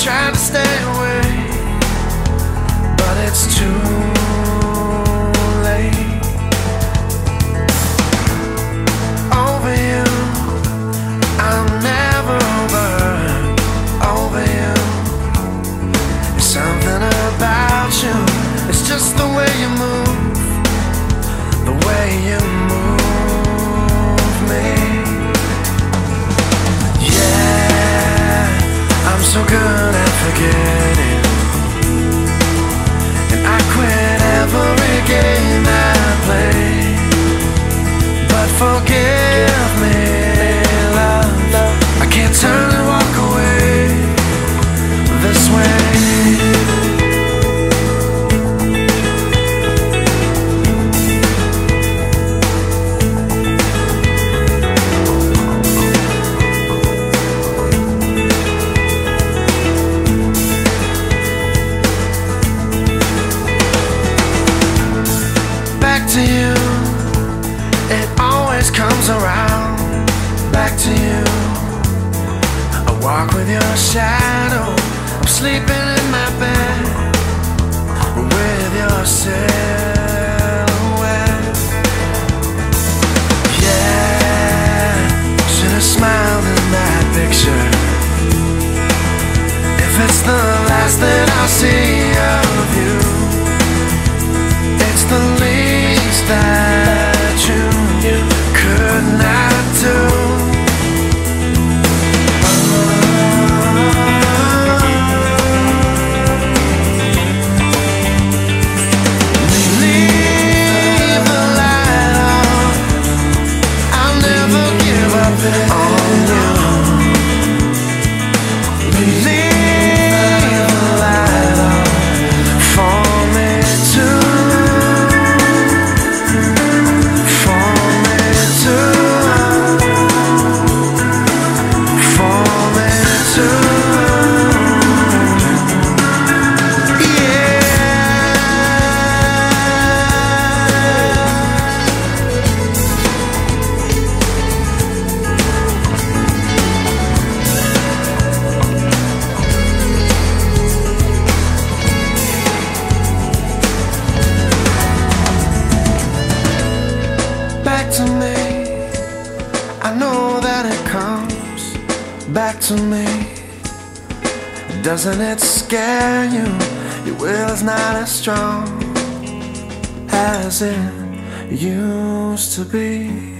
tried to stay away, but it's too late. Over you, I'm never over you. There's something about you, it's just the way you move, the way you move me. Yeah, I'm so good at forgetting, and I quit every game I play. But forgive me, love, I can't turn and walk away this way. Back to you, it always comes around. Back to you, I walk with your shadow. I'm sleeping in my bed with your silhouette. Yeah, should've smiled in that picture. If it's the last that I'll see of you, it's the least that you could not do. Leave the light on, I'll never give up on you. Leave the light on for me too. Back to me, I know that it comes back to me. Doesn't it scare you? Your will's not as strong as it used to be.